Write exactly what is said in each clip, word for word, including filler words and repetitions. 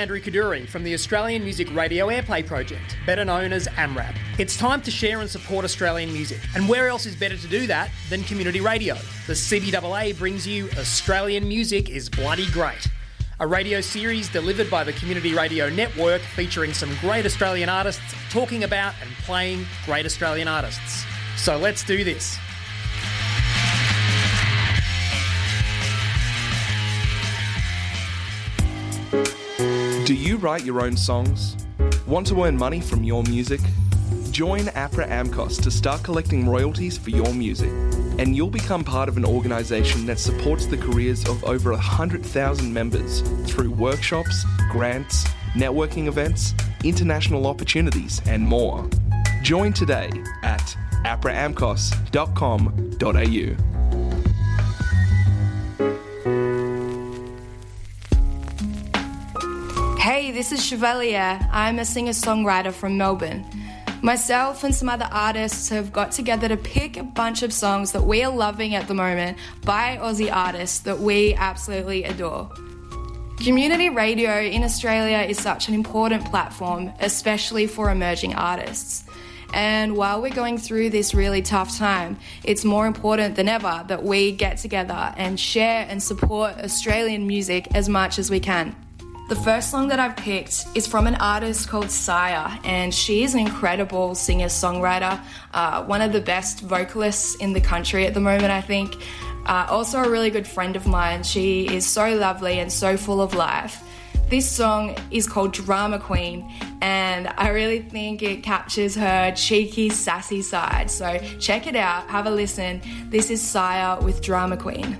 Andrew Kaduri from the Australian Music Radio Airplay Project, better known as AMRAP. It's time to share and support Australian music. And where else is better to do that than community radio? The C B A A brings you Australian Music is Bloody Great, a radio series delivered by the Community Radio Network featuring some great Australian artists talking about and playing great Australian artists. So let's do this. Do you write your own songs? Want to earn money from your music? Join APRA AMCOS to start collecting royalties for your music, and you'll become part of an organisation that supports the careers of over one hundred thousand members through workshops, grants, networking events, international opportunities, and more. Join today at apra amcos dot com dot a u. Hey, this is Chevalier. I'm a singer-songwriter from Melbourne. Myself and some other artists have got together to pick a bunch of songs that we are loving at the moment by Aussie artists that we absolutely adore. Community radio in Australia is such an important platform, especially for emerging artists. And while we're going through this really tough time, it's more important than ever that we get together and share and support Australian music as much as we can. The first song that I've picked is from an artist called Sire, and she is an incredible singer-songwriter, uh, one of the best vocalists in the country at the moment, I think. Uh, also a really good friend of mine. She is so lovely and so full of life. This song is called Drama Queen, and I really think it captures her cheeky, sassy side. So check it out, have a listen. This is Sire with Drama Queen.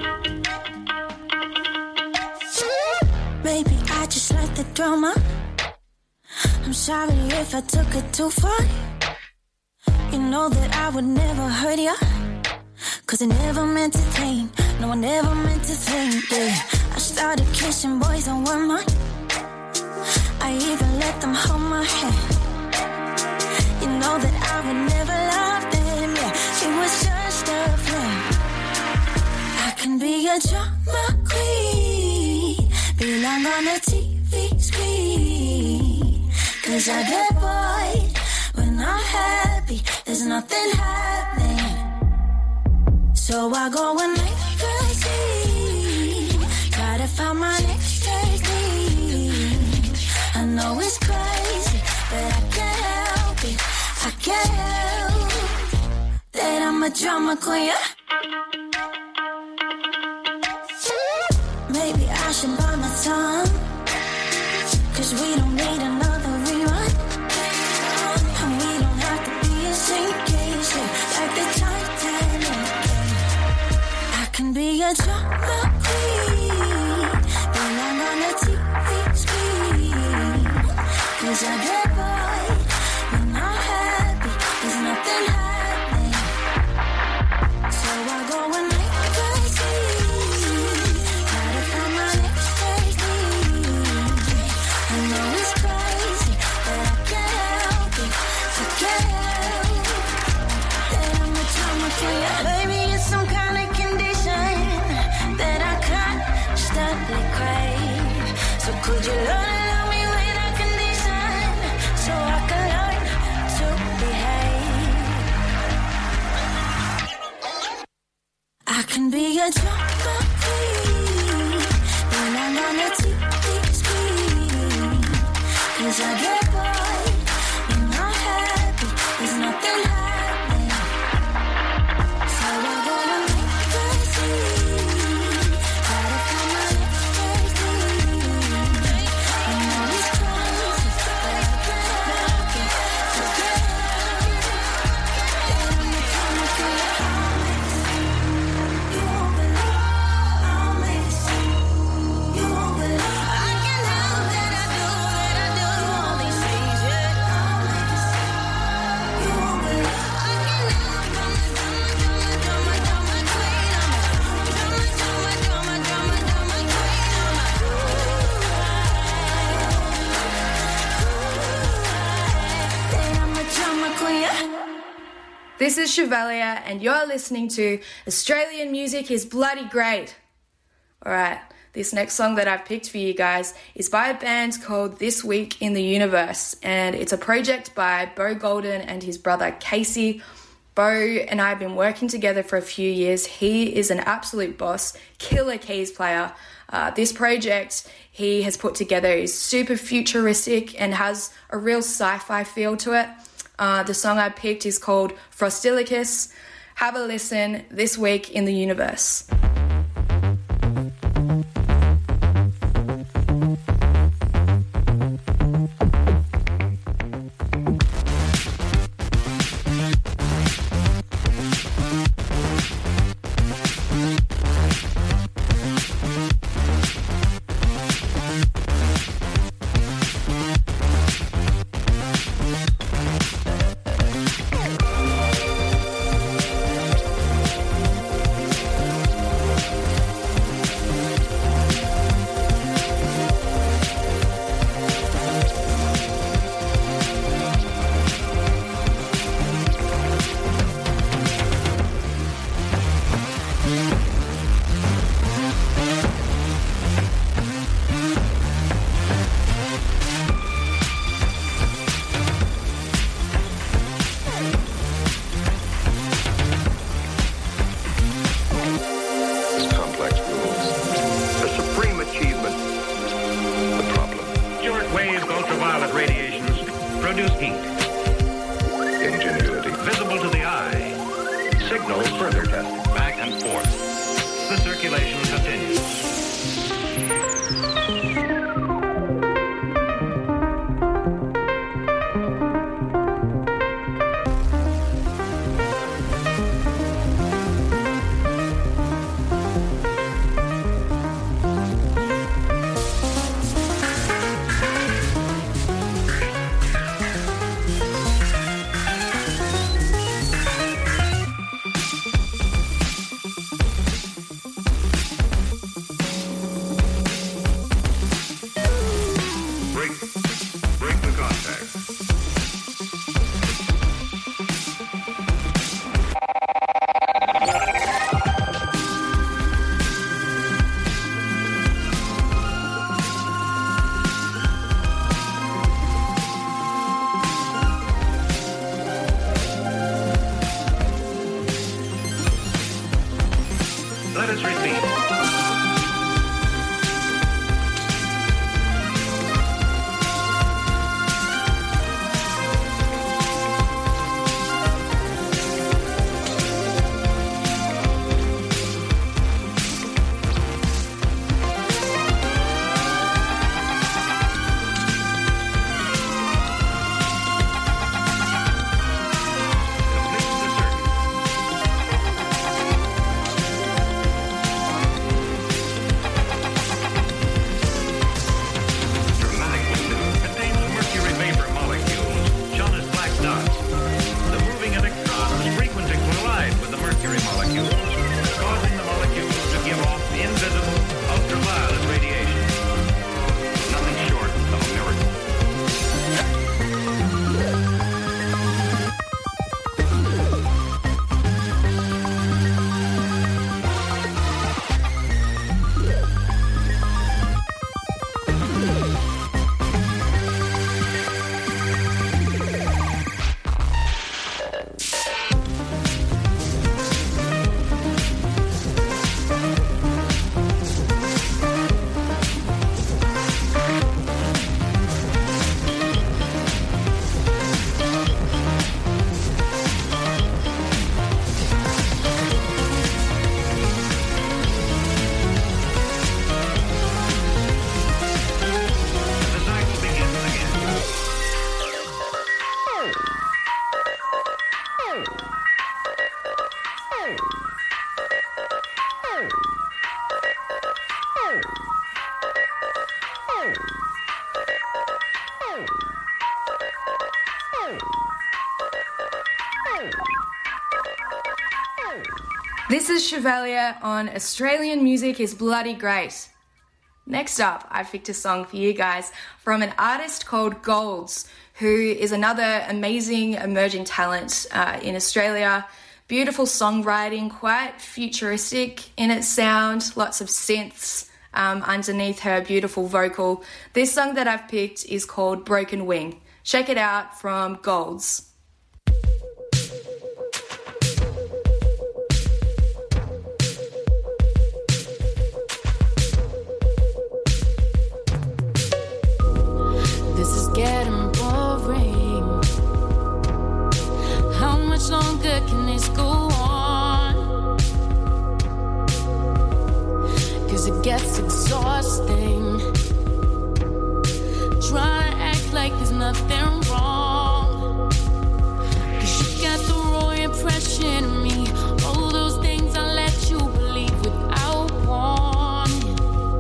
Baby, I just like the drama. I'm sorry if I took it too far. You know that I would never hurt ya, cause I never meant to tame. No, I never meant to tame, yeah. I started kissing boys on one night. I even let them hold my hand. You know that I would never love them, yeah. It was just a flame. I can be a drama queen, belong on a T V screen, cause I get bored when I'm happy, there's nothing happening. So I go and make crazy, try to find my next technique. I know it's crazy, but I can't help it, I can't help that I'm a drama queen, yeah. Maybe I should bite my tongue, cause we don't need another rerun. And we don't have to be a sinking ship like the Titanic. I can be a drama queen, belong on a T V screen, cause I get bored when I'm happy, there's nothing happening. So I go and make crazy, maybe it's some kind of condition that I constantly crave. So could you learn to love me without condition, so I can learn to behave? I can be a drama queen, belong on a T V screen, cause I get bored when I'm happy, there's nothing happening. This is Chevalier, and you're listening to Australian Music is Bloody Great. Alright, This next song that I've picked for you guys is by a band called This Week in the Universe, and it's a project by Bo Golden and his brother Casey. Bo and I have been working together for a few years. He is an absolute boss, killer keys player. Uh, this project he has put together is super futuristic and has a real sci-fi feel to it. Uh, the song I picked is called Frostilicus. Have a listen. This Week in the Universe. This is Chevalier on Australian Music is Bloody Great. Next up, I picked a song for you guys from an artist called Golds, who is another amazing emerging talent uh, in Australia. Beautiful songwriting, quite futuristic in its sound, lots of synths, um, underneath her beautiful vocal. This song that I've picked is called Broken Wing. Check it out from Golds. This is getting boring. How much longer can this go on? 'Cause it gets exhausting. Try to act like there's nothing wrong. 'Cause you got the raw impression of me. All those things I let you believe without warning.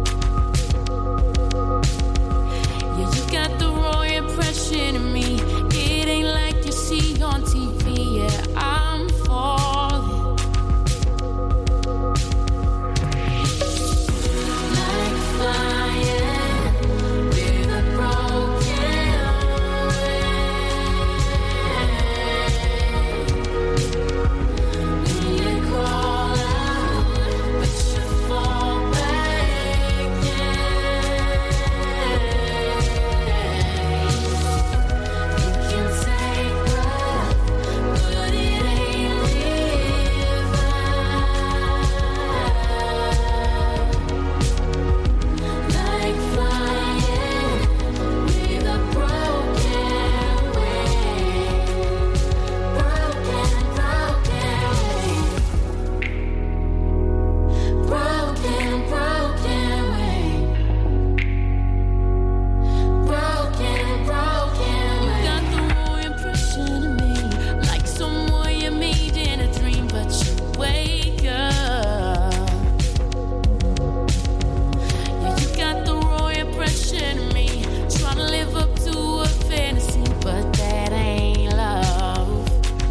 Yeah, you got the raw impression of me. It ain't like you see on T V. Yeah, I'm falling. Like flying with a broken wing. You crawl out, but you fall back in. You can take breath, but it ain't living. Like flying with a broken wing. Broken, broken wing. Broken, broken wing. Broken, broken wing. You got the raw impression of me, like someone you made in a dream, but you wake up. Yeah, you got the raw impression of me, trying to live up to a fantasy, but that ain't love.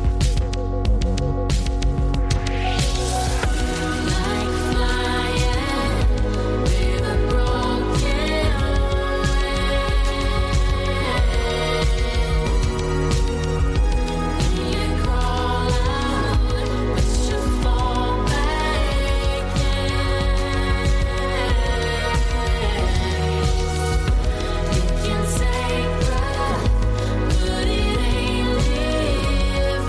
Like flying with a broken wing. You crawl out, but you fall back in. You can take breath, but it ain't living.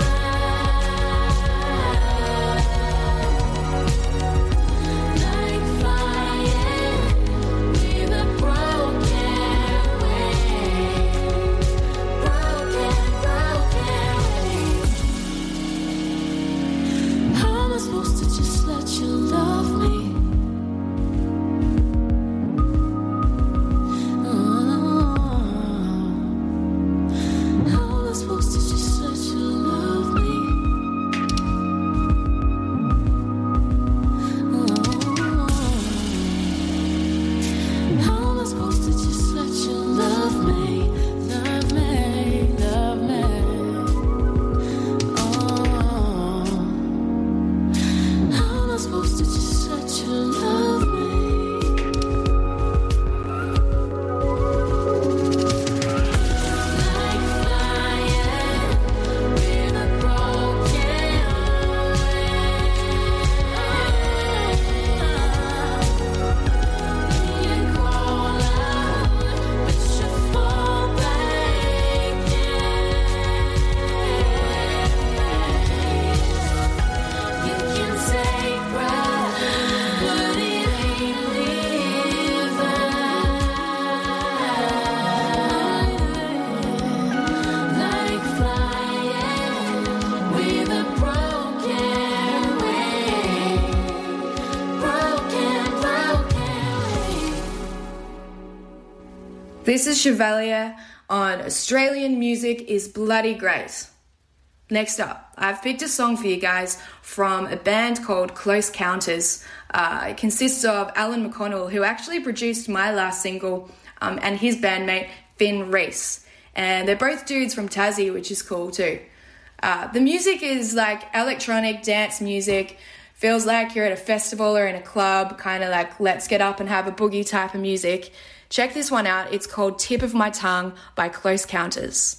Like flying with a broken wing. Broken, broken wing. How am I supposed to just let you love me? Oh. How am I supposed to just let you love me? Oh. How am I supposed to just let you love me? Love me, love me. Oh. How am I supposed to just let you love me? Like flying with a broken wing. You crawl out, but you fall back in. You can take breath, but it ain't living. Like flying with a broken wing. Broken, broken wing. This is Chevalier on Australian Music is Bloody Great. Next up, I've picked a song for you guys from a band called Close Counters. Uh, it consists of Alan McConnell, who actually produced my last single, um, and his bandmate Finn Reese. And they're both dudes from Tassie, which is cool too. Uh, the music is like electronic dance music. Feels like you're at a festival or in a club, kind of like let's get up and have a boogie type of music. Check this one out. It's called Tip of My Tongue by Close Counters.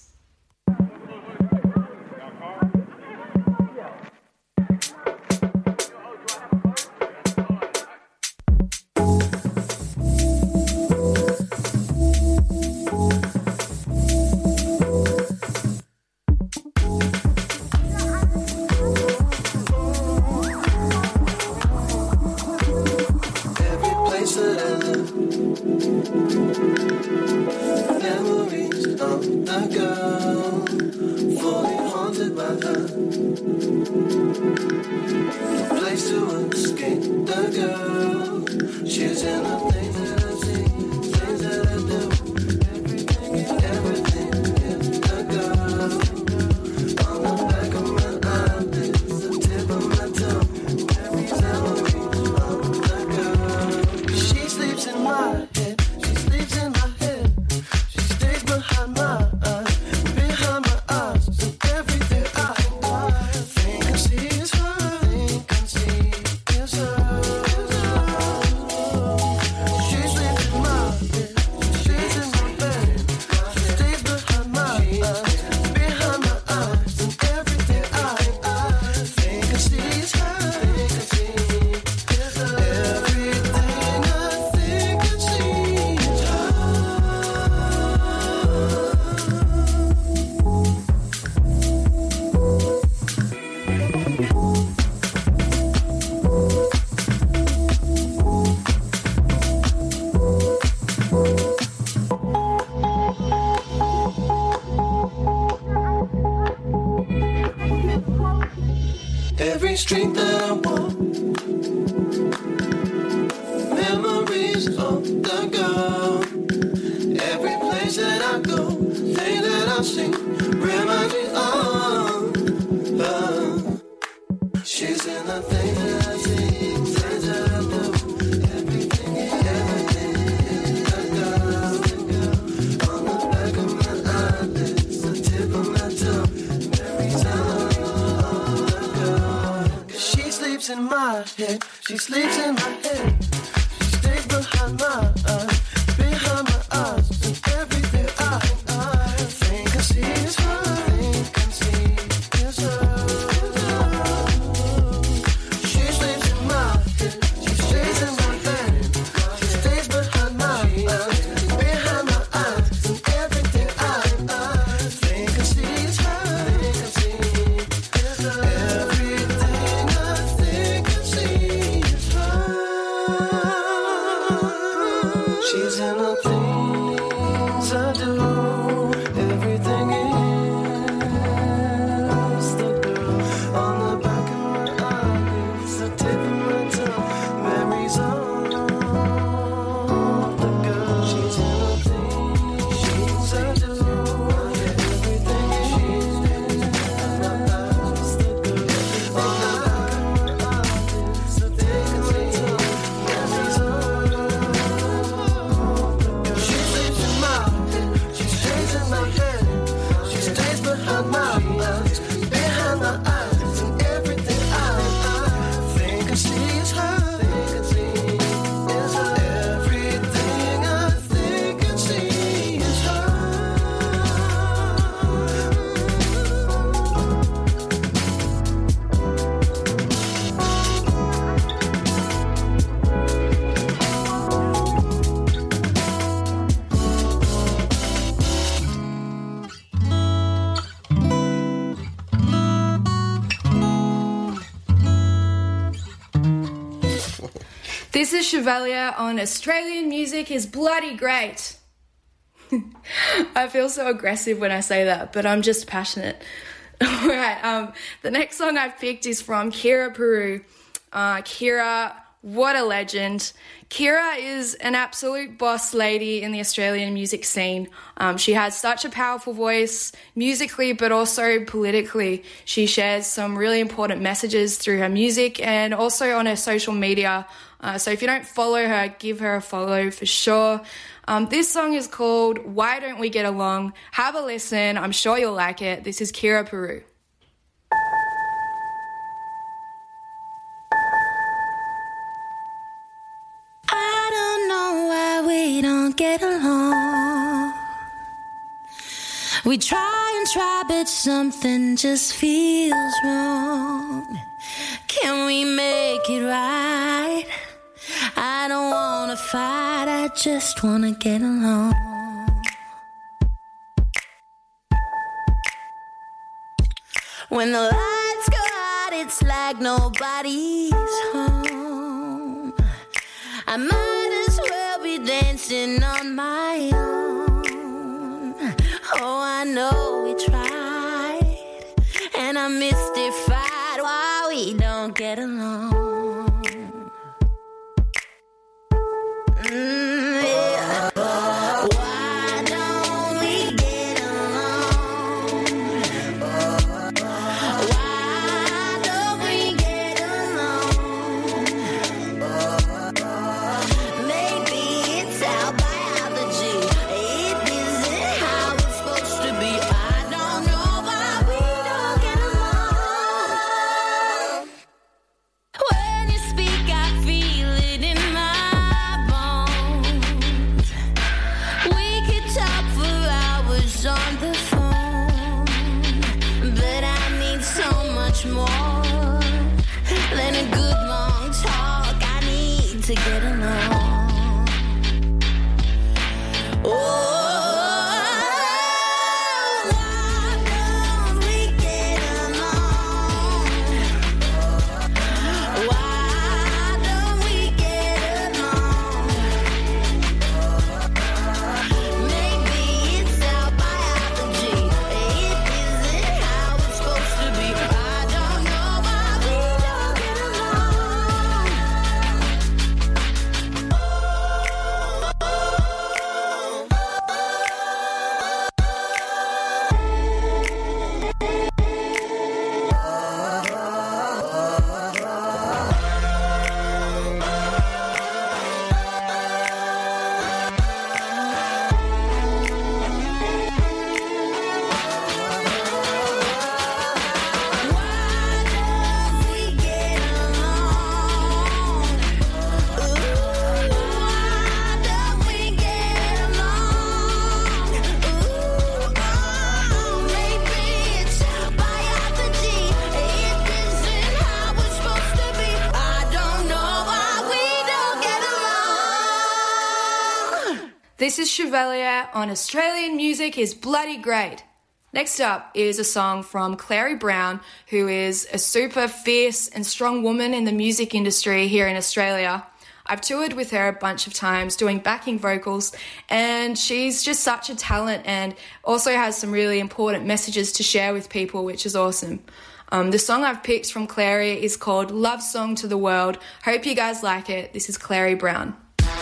Place to escape the girl. She's in the things that I see, things that I do. Everything, everything is the girl. On the back of my eyelids, the tip of my tongue. Every memory of the girl. She sleeps in my head. She sleeps in my head. She stays behind my eyes, behind my eyes. So everything I think and see is her. Think and see is her. She sleeps in my bed. She stays in my bed. She stays behind my eyes, behind my eyes. And everything I think and see is her. Think and see is her. Everything I think and see is her. Every street that I walk, memories of the girl. Every place that I go, thing that I see, reminds me of her. She's in the things that I see, things that I do. Everything, everything is the girl. On the back of my eyelids, the tip of my tongue. Memories of the girl. She sleeps in my head. She sleeps in my head. She stays behind my eyes, behind my eyes. And everything I, I think and see is her. Think and see is her. She sleeps in my head. She stays in my bed. She stays behind my eyes, behind my eyes. And everything I, I think and see is her. Think and see is her. Everything I think and see is her. She's in the things I do. Everything is the girl. On the back of my eyelids, the tip of my tongue. Memories of the girl. She's in the things I do. Everything is the girl. On the back of my eyelids, the tip of my tongue. Memories of the girl. She sleeps in my head. She stays in my head. She stays behind my eyes, behind my eyes. And everything I, I think and see is her. Think and see is her. Everything I think and see is her. This is Chevalier on Australian Music is Bloody Great. I feel so aggressive when I say that, but I'm just passionate. Alright, um, the next song I've picked is from Kira Peru. Uh, Kira, what a legend. Kira is an absolute boss lady in the Australian music scene. Um, she has such a powerful voice musically, but also politically. She shares some really important messages through her music and also on her social media. Uh, so if you don't follow her, give her a follow for sure. Um, this song is called Why Don't We Get Along? Have a listen. I'm sure you'll like it. This is Kira Peru. I don't know why we don't get along. We try and try, but something just feels wrong. Can we make it right? I don't wanna fight, I just wanna get along. When the lights go out, it's like nobody's home. I might as well be dancing on my own. Oh, I know we tried, and I I'm mystified why we don't get along. Mm, yeah. Why don't we get along? Why don't we get along? Maybe it's our biology. It isn't how it's supposed to be. I don't know why we don't get along. When you speak, I feel it in my bones. We could talk for hours on the phone, but I need so much more than a good long talk. I need to get along. Oh, why don't we get along? Why don't we get along? Maybe it's our biology. It isn't how it's supposed to be. I don't know why we don't get along. This is Chevalier on Australian Music is Bloody Great. Next up is a song from Clary Brown, who is a super fierce and strong woman in the music industry here in Australia. I've toured with her a bunch of times doing backing vocals, and she's just such a talent and also has some really important messages to share with people, which is awesome. Um, the song I've picked from Clary is called Love Song to the World. Hope you guys like it. This is Clary Brown.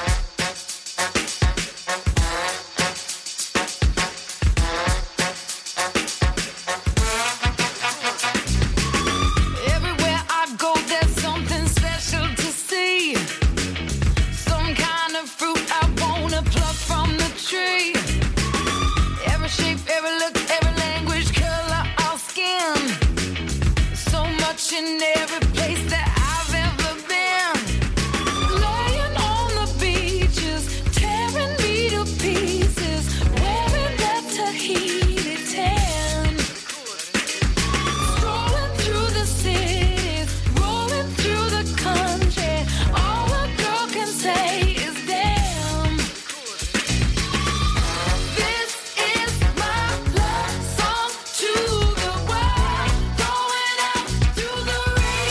Everywhere I go, there's something special to see. Some kind of fruit I wanna pluck from the tree. Every shape, every look, every language, color, or skin. So much in every place that I've ever been. Laying on the beaches, tearing me to pieces, wearing that Tahiti tan. Strolling through the cities, rolling through the country. All a girl can say is damn. This is my love song to the world, going out through the rain.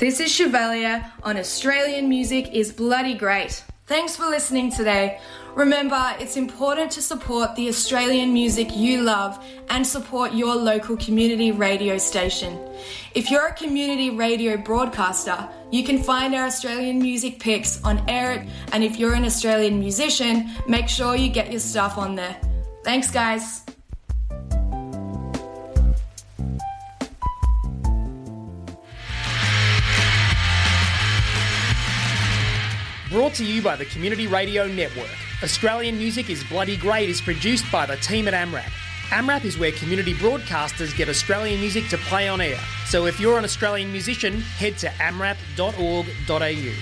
This is Chevalier on Australian Music is Bloody Great. Thanks for listening today. Remember, it's important to support the Australian music you love and support your local community radio station. If you're a community radio broadcaster, you can find our Australian music picks on Air It, and if you're an Australian musician, make sure you get your stuff on there. Thanks, guys. Brought to you by the Community Radio Network. Australian Music is Bloody Great is produced by the team at AMRAP. AMRAP is where community broadcasters get Australian music to play on air. So if you're an Australian musician, head to amrap dot org dot a u.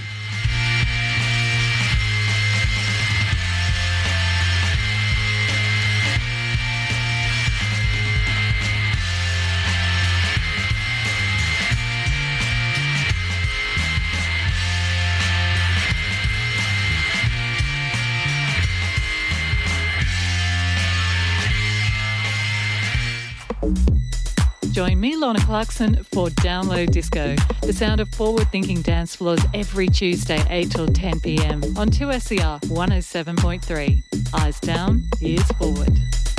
Join me, Lorna Clarkson, for Download Disco, the sound of forward-thinking dance floors every Tuesday, eight till ten p m on two S E R one oh seven point three. Eyes down, ears forward.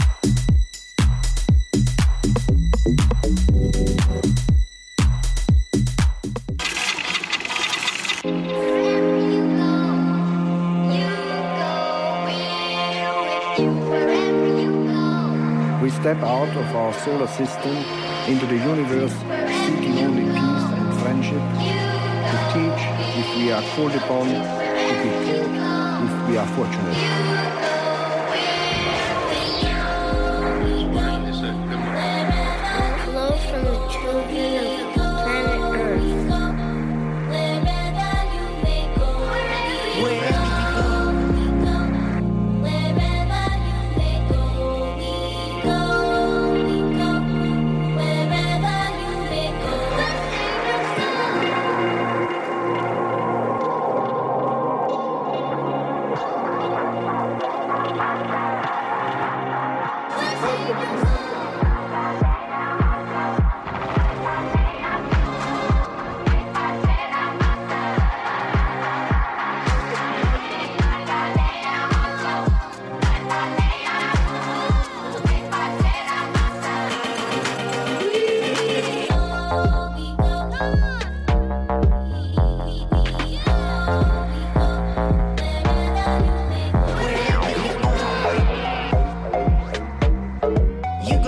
We step out of our solar system into the universe, seeking only peace and friendship, to teach if we are called upon, to be taught if we are fortunate. Flow from the children of planet Earth. You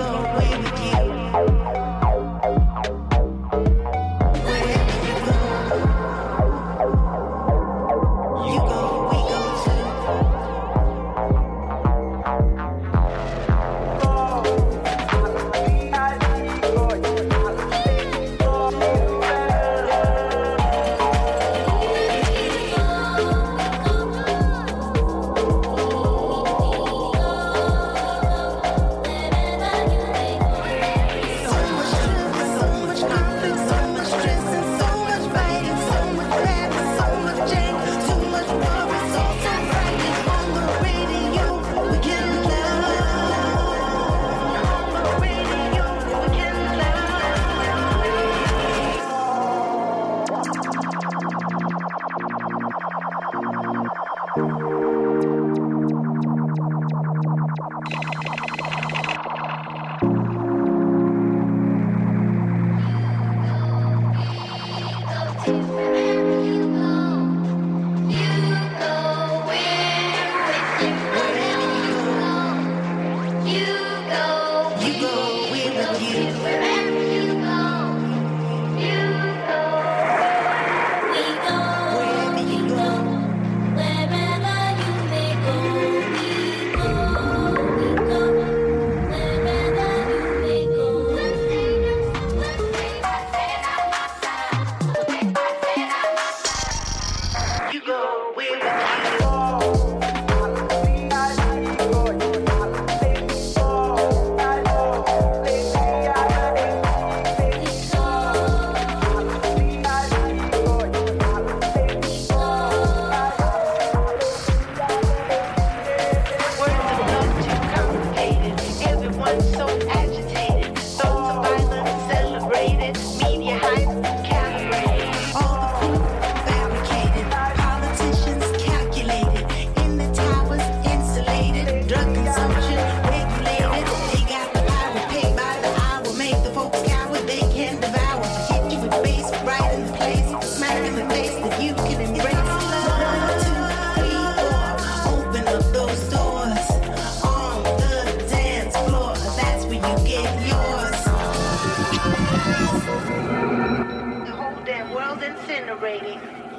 incinerating.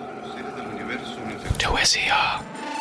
two S E R.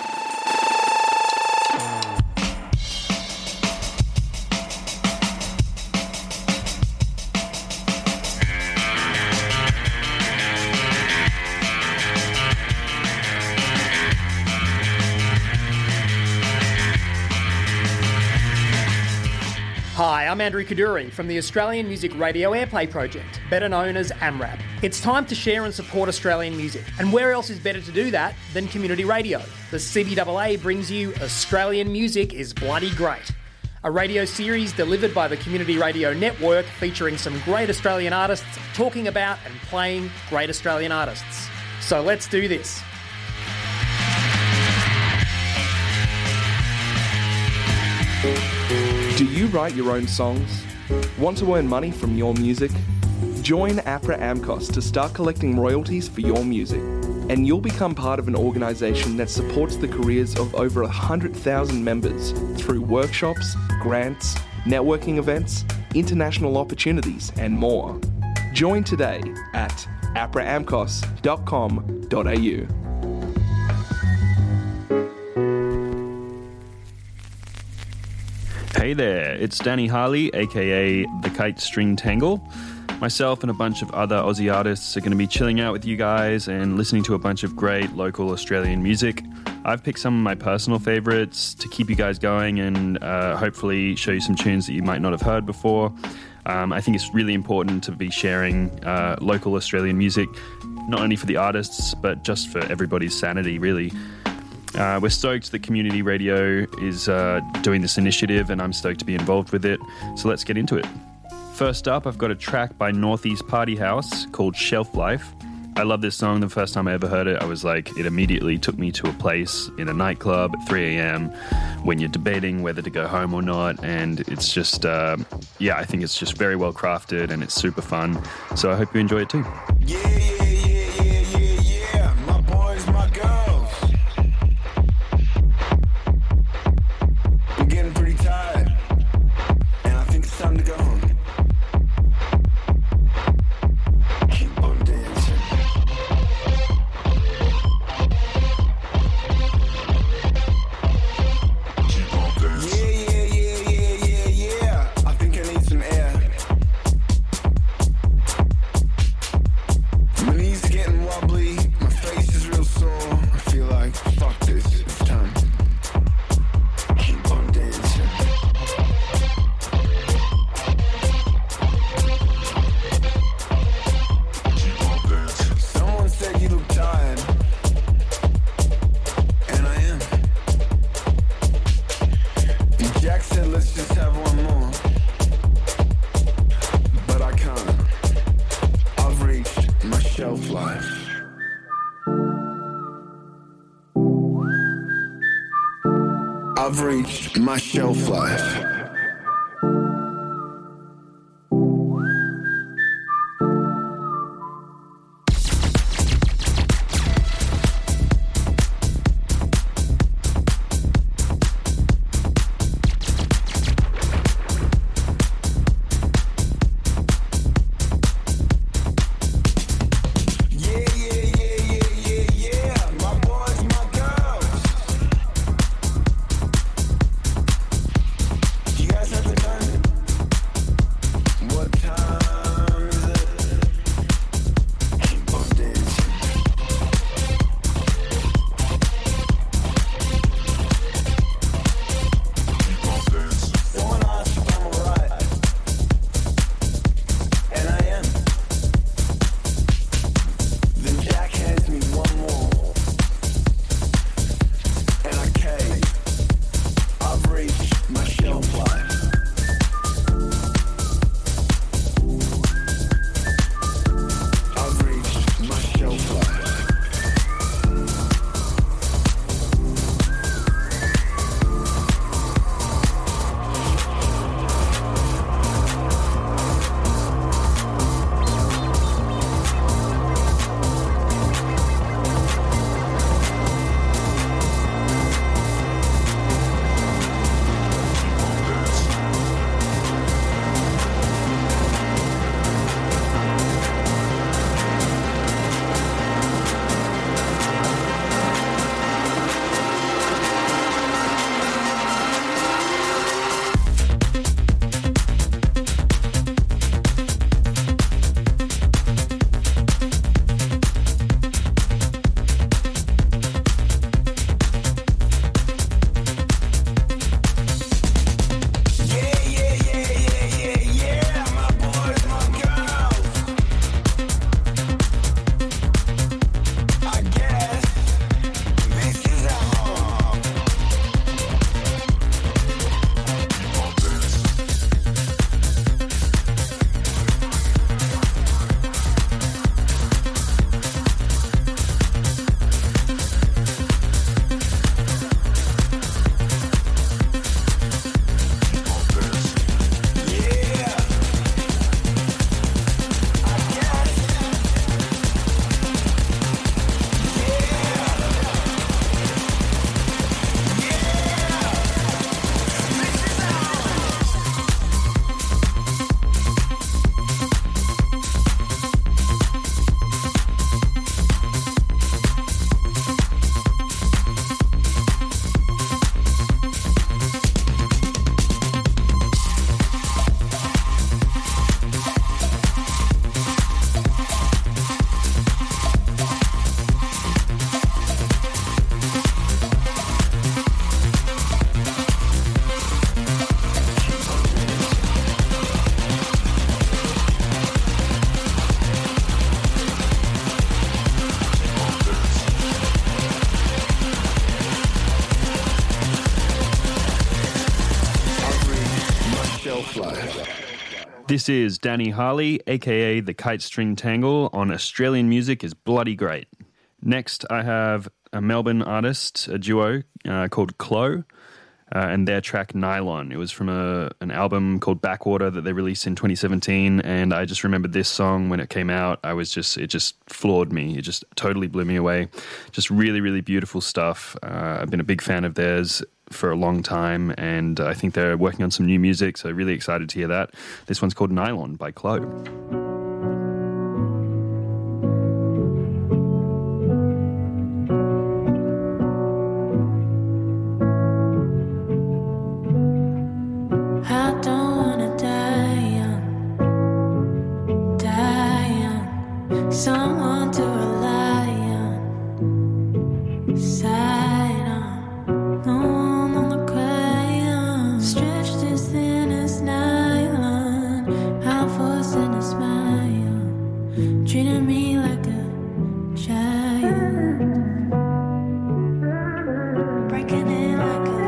Hi, I'm Andrew Kaduri from the Australian Music Radio Airplay Project, better known as AMRAP. It's time to share and support Australian music, and where else is better to do that than community radio? The C B A A brings you Australian Music is Bloody Great, a radio series delivered by the Community Radio Network featuring some great Australian artists talking about and playing great Australian artists. So let's do this. Do you write your own songs? Want to earn money from your music? Join APRA AMCOS to start collecting royalties for your music, and you'll become part of an organisation that supports the careers of over one hundred thousand members through workshops, grants, networking events, international opportunities, and more. Join today at apra amcos dot com dot a u. Hey there, it's Danny Harley, aka The Kite String Tangle. Myself and a bunch of other Aussie artists are going to be chilling out with you guys and listening to a bunch of great local Australian music. I've picked some of my personal favourites to keep you guys going and uh, hopefully show you some tunes that you might not have heard before. Um, I think it's really important to be sharing uh, local Australian music, not only for the artists, but just for everybody's sanity, really. Uh, we're stoked that Community Radio is uh, doing this initiative, and I'm stoked to be involved with it. So let's get into it. First up, I've got a track by Northeast Party House called Shelf Life. I love this song. The first time I ever heard it, I was like, it immediately took me to a place in a nightclub at three a.m. when you're debating whether to go home or not. And it's just, uh, yeah, I think it's just very well crafted and it's super fun. So I hope you enjoy it too. Yeah, yeah, yeah, yeah, yeah, yeah. My boys, my girls. I'm getting pretty tired, and I think it's time to go home. Keep on dancing. Keep on dancing. Yeah, yeah, yeah, yeah, yeah, yeah. I think I need some air. My knees are getting wobbly, my face is real sore. I feel like, fuck this, it's time. Keep on dancing. Keep on dancing. Someone said you look tired, and I am. And Jack said let's just have one more, but I can't. I've reached my shelf life. I've reached my shelf life. Yeah, yeah, yeah, yeah, yeah, yeah. My boys, my girls. fly. This is Danny Harley, aka the Kite String Tangle, on Australian Music is Bloody Great. Next, I have a Melbourne artist, a duo uh, called Clo, uh, and their track Nylon. It was from a, an album called Backwater that they released in twenty seventeen, and I just remembered this song when it came out. I was just, it just floored me. It just totally blew me away. Just really, really beautiful stuff. Uh, I've been a big fan of theirs for a long time, and I think they're working on some new music, so really excited to hear that. This one's called Nylon by Clo. I don't wanna die young, die young. Someone to rely on, side on, no one on the cry on. Stretched as thin as nylon, I'm forced in a smile, treating me like a child, breaking it like a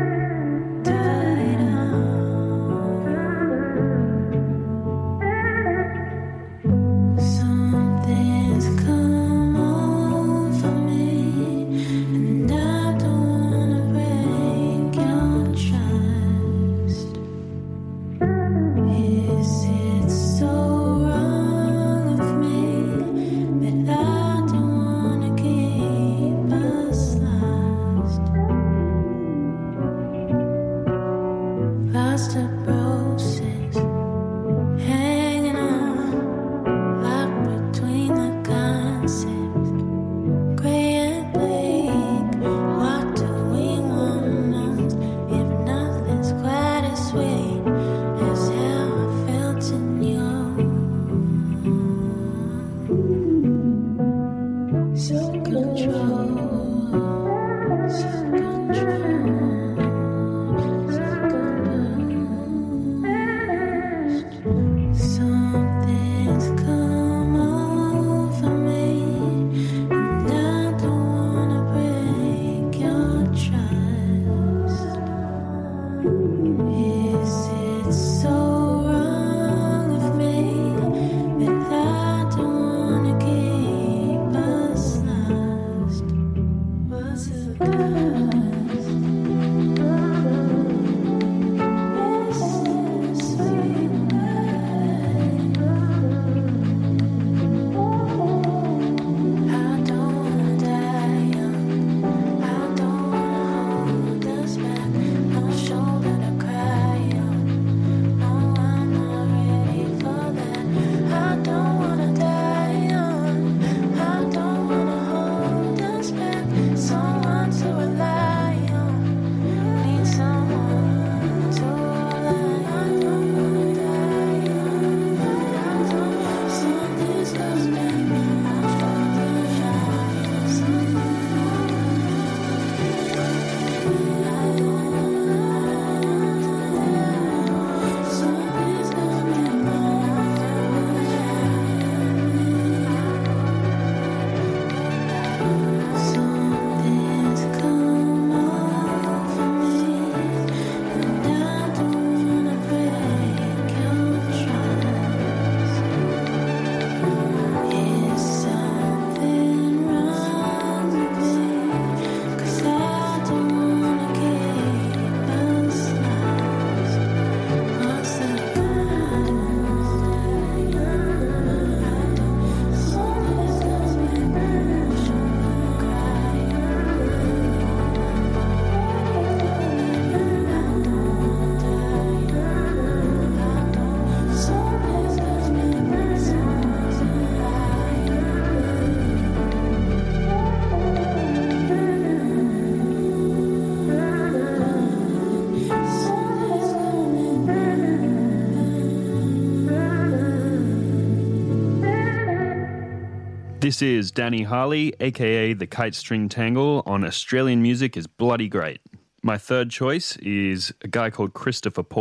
This is Danny Harley, aka the Kite String Tangle, on Australian Music is Bloody Great. My third choice is a guy called Christopher Port,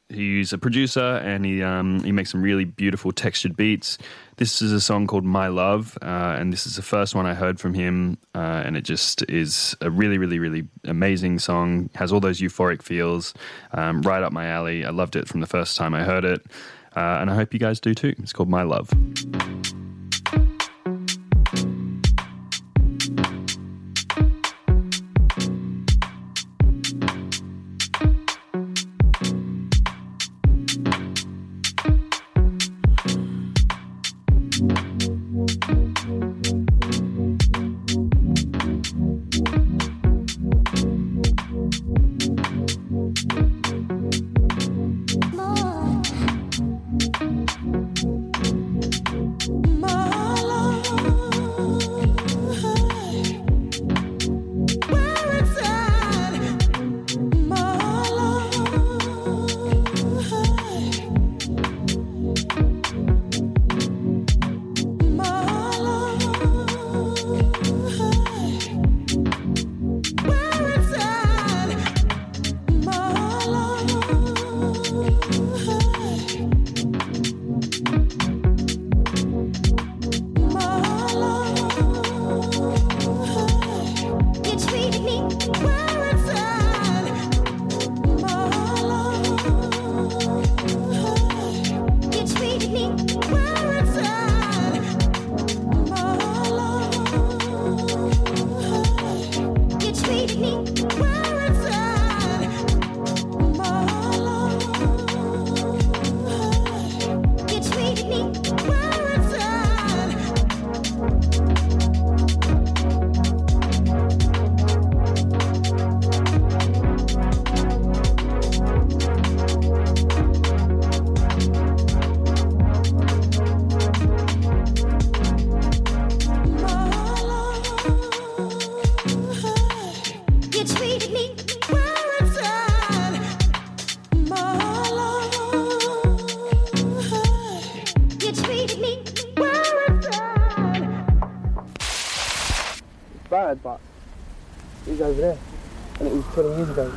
He's a producer and he um, he makes some really beautiful textured beats. This is a song called My Love, uh, and this is the first one I heard from him, uh, and it just is a really, really, really amazing song. Has all those euphoric feels, um, right up my alley. I loved it from the first time I heard it, uh, and I hope you guys do too. It's called My Love. Bad, but he's over there, and it was twenty years ago.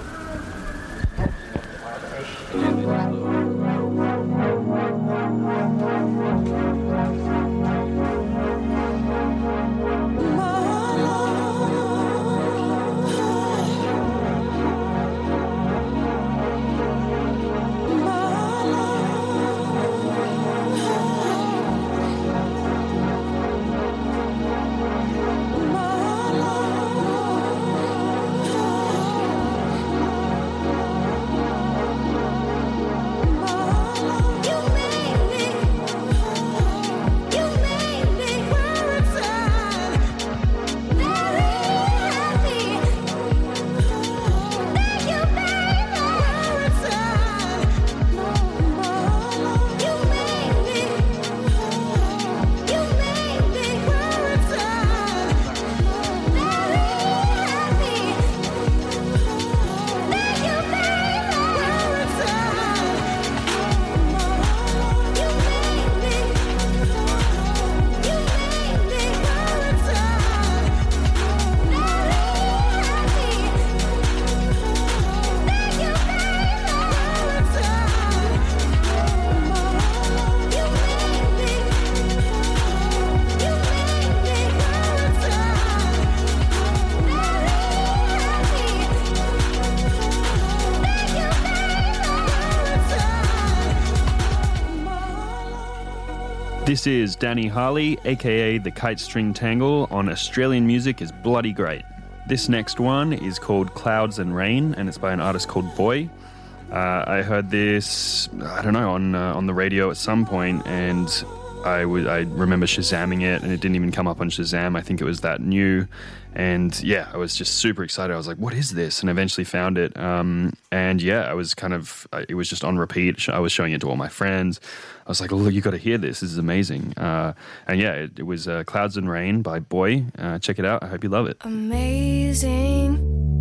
This is Danny Harley, aka the Kite String Tangle, on Australian Music is Bloody Great. This next one is called Clouds and Rain, and it's by an artist called Boy. Uh, I heard this, I don't know, on uh, on the radio at some point, and I, w- I remember Shazamming it, and it didn't even come up on Shazam. I think it was that new. And yeah, I was just super excited. I was like, what is this? And eventually found it. Um, and yeah, I was kind of, it was just on repeat. I was showing it to all my friends. I was like, oh, you got to hear this. This is amazing. Uh, and yeah, it, it was uh, Clouds and Rain by Boy. Uh, check it out. I hope you love it. Amazing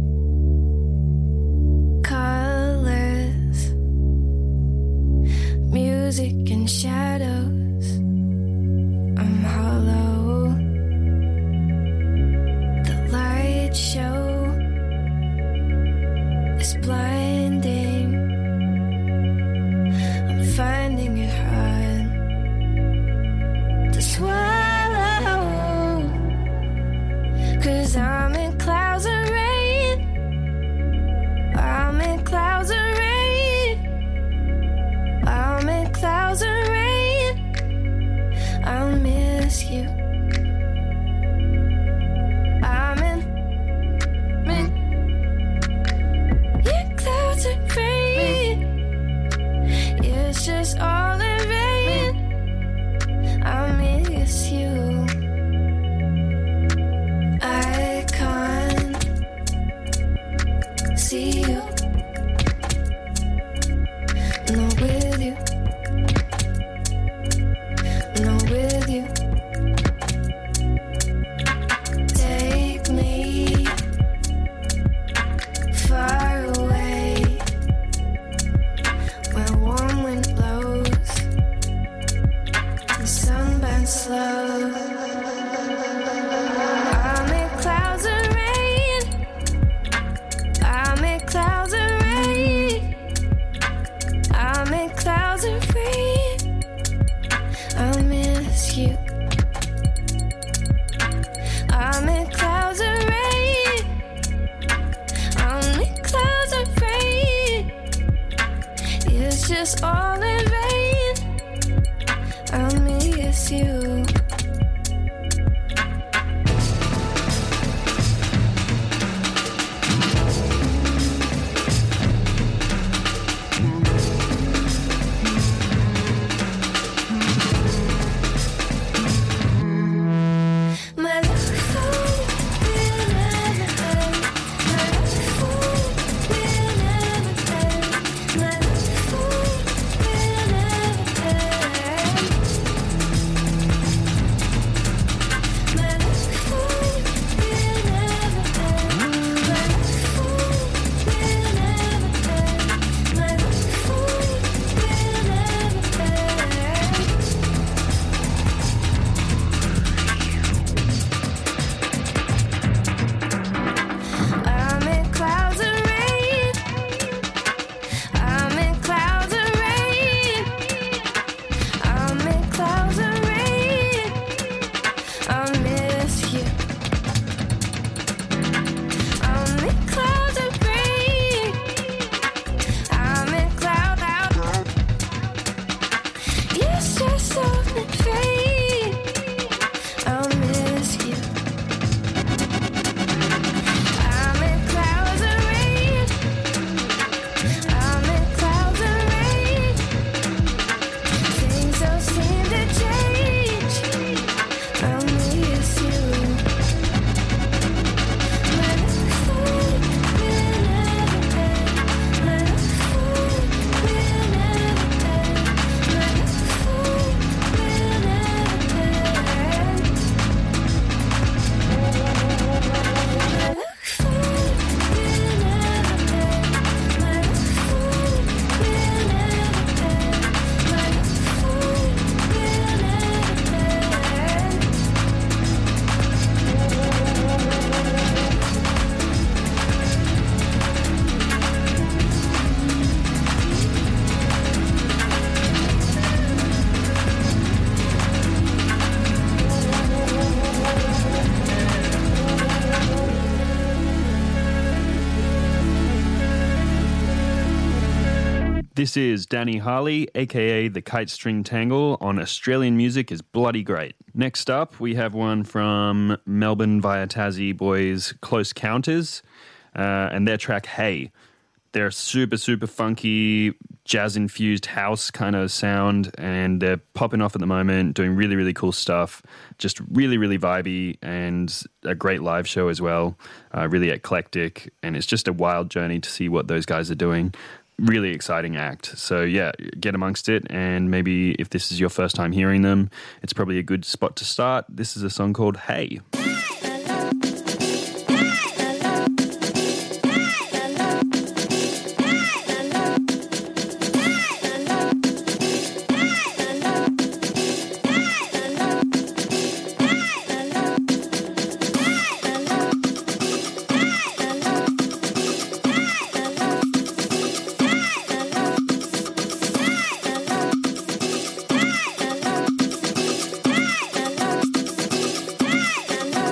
colors, music and shadows. I'm hollow. The light show is blinding. this all in vain? I miss you. This is Danny Harley, aka the Kite String Tangle, on Australian Music is Bloody Great. Next up, we have one from Melbourne via Tassie boys Close Counters, uh, and their track Hey. They're super, super funky, jazz-infused house kind of sound, and they're popping off at the moment, doing really, really cool stuff. Just really, really vibey, and a great live show as well. Uh, really eclectic, and it's just a wild journey to see what those guys are doing. Really exciting act. So yeah, get amongst it, and maybe if this is your first time hearing them, it's probably a good spot to start. This is a song called Hey. Hey.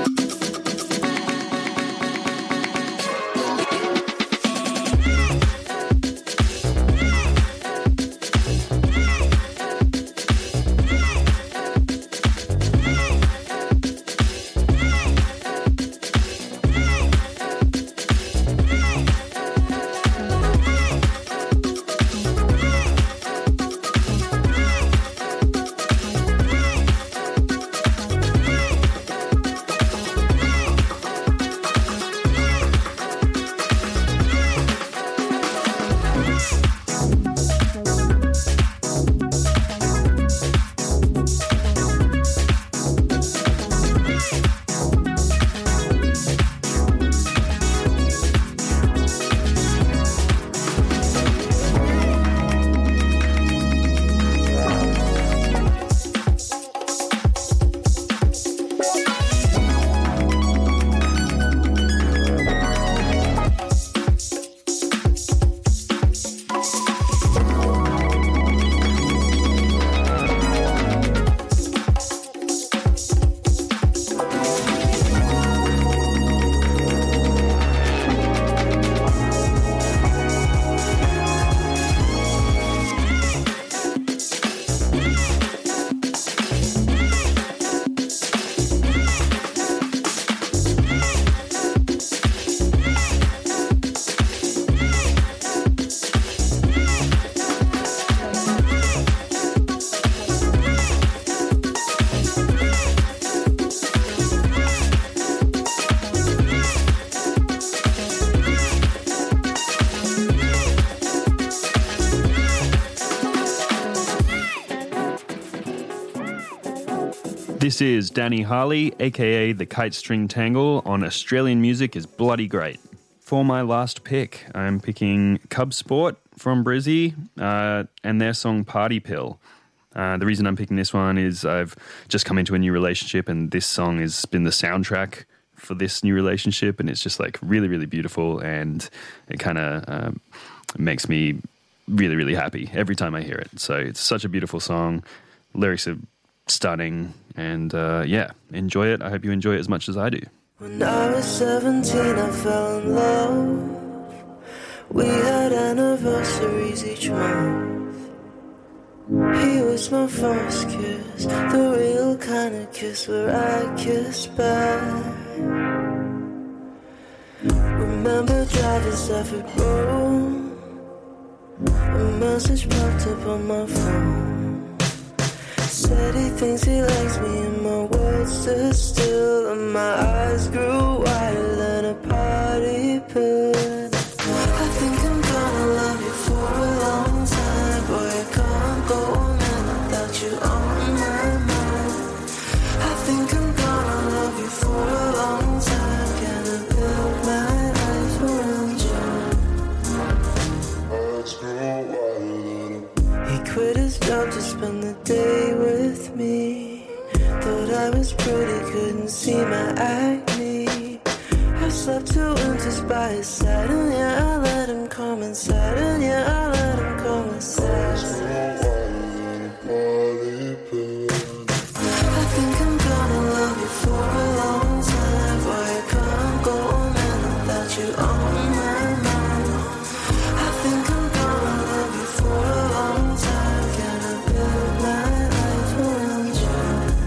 This is Danny Harley, aka the Kite String Tangle, on Australian Music is Bloody Great. For my last pick, I'm picking Cub Sport from Brizzy uh, and their song Party Pill. Uh, the reason I'm picking this one is I've just come into a new relationship and this song has been the soundtrack for this new relationship, and it's just like really, really beautiful, and it kind of um, makes me really, really happy every time I hear it. So it's such a beautiful song. Lyrics are stunning, and uh, yeah, enjoy it. I hope you enjoy it as much as I do. When I was seventeen, I fell in love. We had anniversaries each month. He was my first kiss, the real kind of kiss where I kiss back. Remember driving Stafford Road, a message popped up on my phone. Said he thinks he likes me and my world stood still, and my eyes grew wider than a party pill. I think I'm gonna love you for a long time, boy, I can't go a minute without you on my mind. I think I'm gonna love you for a long time, gonna build my life around you. Eyes grow wider than a... He quit his job to spend the day with me. Thought I was pretty, couldn't see my acne. I slept two winters by his side, and yeah, I let him come inside, and yeah, I let him come inside. I think I'm gonna love you for a long time, boy, I can't go a minute without you on my mind. I think I'm gonna love you for a long time, gonna build my life around you.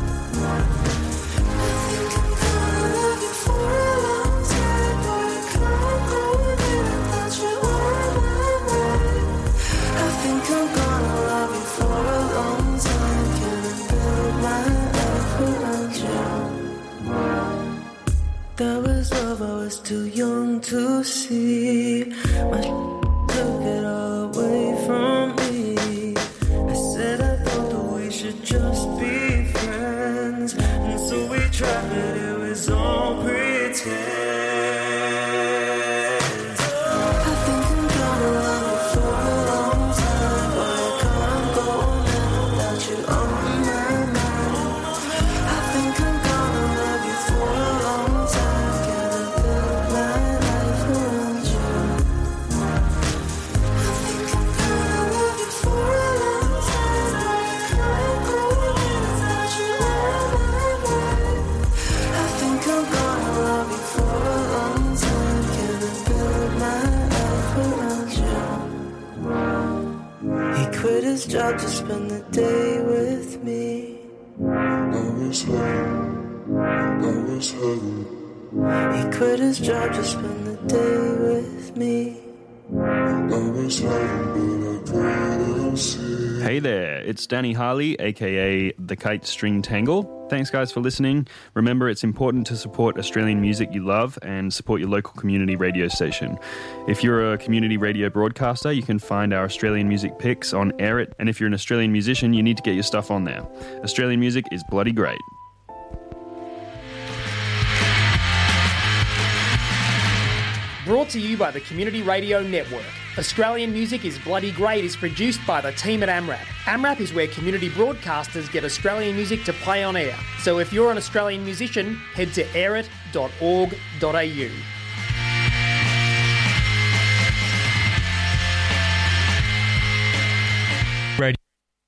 I think I'm gonna love you for a long time, boy, I can't go a minute without you on my mind. I think I'm gonna love you for a long time, gonna build my life around you. That was love, I was too young to see. My took it all away from me. I said I thought that we should just be friends, and so we tried, but it was all pretend. I think I'm gonna love you for a long time, but I can't go a minute without you on my mind. I think I'm gonna love you for a long time, gonna build my life around you. I think I'm gonna love you for a long time, but I can't go a minute without you on my mind. I think I'm gonna love you for a long time, gonna build my life around you. He quit his job to spend the day with me. I was heaven, I was heaven. He quit his job to spend the day with me. I was heaven, but I couldn't see. Hey there, it's Danny Harley, aka the Kite String Tangle. Thanks guys for listening. Remember, it's important to support Australian music you love and support your local community radio station. If you're a community radio broadcaster, you can find our Australian music picks on Air It, and if you're an Australian musician, you need to get your stuff on there. Australian music is bloody great. Brought to you by the Community Radio Network. Australian Music is Bloody Great is produced by the team at AMRAP. AMRAP is where community broadcasters get Australian music to play on air. So if you're an Australian musician, head to air it dot org dot a u.